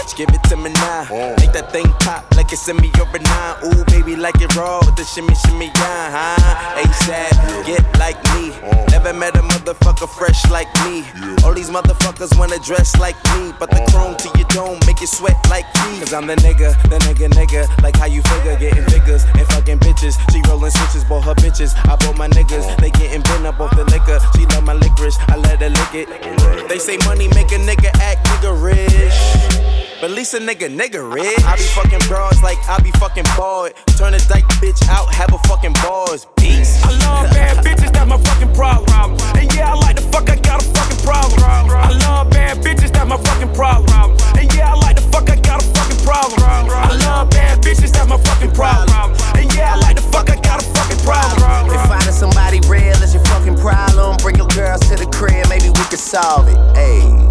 bitch, give it to me now. Make that thing pop like it's in me over 9. Ooh, baby, like it raw with the shimmy, shimmy, yeah, huh? ASAP, get like me. Never met a motherfucker fresh like me. All these motherfuckers wanna dress like me, but the chrome to your dome make you sweat like me. Cause I'm the nigga, like how you figure, getting figures and fucking bitches. She rolling switches, bought her bitches. I bought my niggas, they getting bent up off the liquor. She love my licorice, I let her lick it. They say money make a nigga act niggerish, but at least a nigga rich. I be fucking bras like I be fucking bored. Turn a dyke bitch out, have a fucking bars. Peace. I love bad bitches, that's my fucking problem. And yeah, I like the fuck, I got a fucking problem. I love bad bitches, that's my fucking problem. And yeah, I like the fuck, I got a fucking problem. I love bad bitches, that's my fucking problem. And yeah, I like the fuck, I got a fucking problem. If finding somebody real is your fucking problem, bring your girls to the crib, maybe we can solve it. Ayy.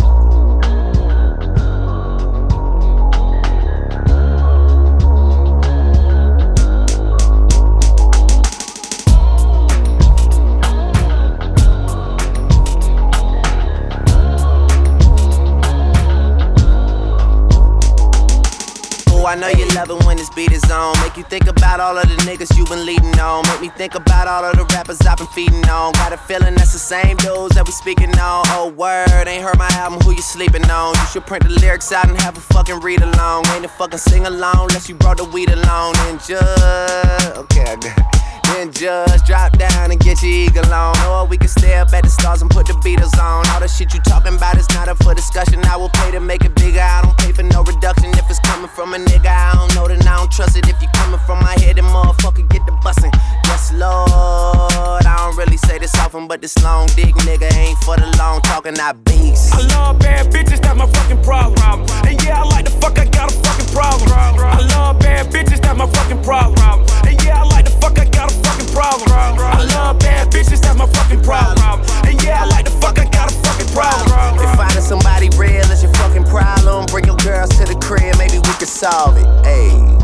I know you love it when this beat is on. Make you think about all of the niggas you been leading on. Make me think about all of the rappers I've been feeding on. Got a feeling that's the same dudes that we speaking on. Oh word, ain't heard my album, who you sleeping on? You should print the lyrics out and have a fucking read along. Ain't a fucking sing along unless you brought the weed along. And just, okay, I got it. Then just drop down and get your eagle on. Or we can stay up at the stars and put the Beatles on. All the shit you talking about is not up for discussion. I will pay to make it bigger, I don't pay for no reduction. If it's coming from a nigga I don't know, then I don't trust it. If you coming from my head, then motherfucker get the bussin'. Yes Lord, I don't really say this often, but this long dick nigga ain't for the long talking, I beast. I love bad bitches, that's my fucking problem. And yeah, I like the fuck, I got a fucking problem. I love bad bitches, that's my fucking problem. And yeah, I like the fuck, I got a fucking problem. I love bad bitches, that's my fucking problem. And yeah, I like the fuck, I got a fucking problem. If finding somebody real is your fucking problem, bring your girls to the crib, maybe we can solve it. Ayy.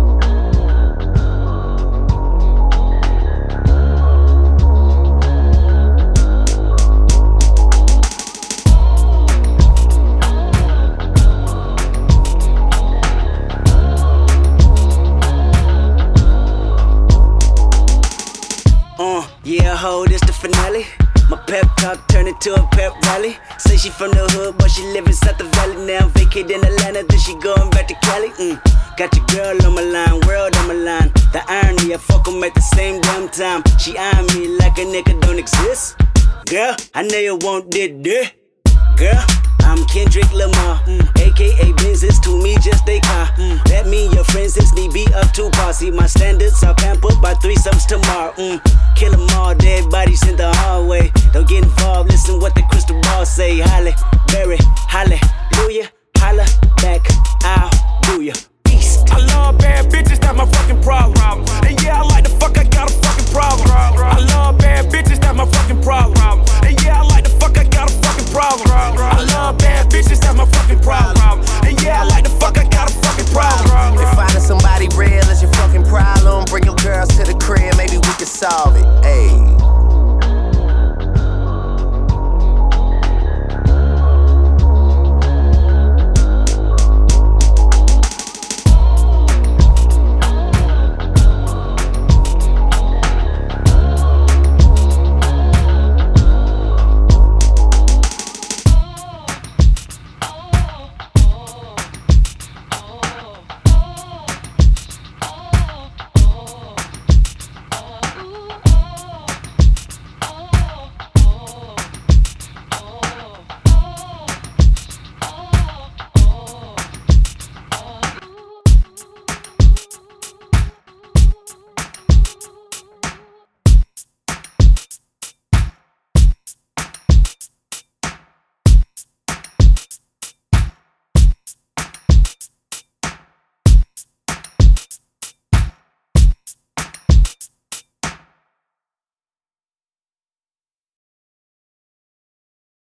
Yeah, ho, this the finale. My pep talk turned into a pep rally. Say she from the hood, but she live in South the Valley now. Vacated in Atlanta, then she going back to Cali. Got your girl on my line, world on my line. The irony, I fuck 'em at the same damn time. She eyeing me like a nigga don't exist. Girl, I know you want this. Girl, I'm Kendrick Lamar, aka Benz's to me just a car. That mean your friends is need be up to par. See my standards are pampered by threesomes tomorrow. Kill 'em all, dead bodies in the hallway. Don't get involved, listen what the crystal ball say. Halle, Berry, hallelujah, holla back, I'll do ya. Beast. I love bad bitches, that's my fucking problem. And yeah, I like the fuck, I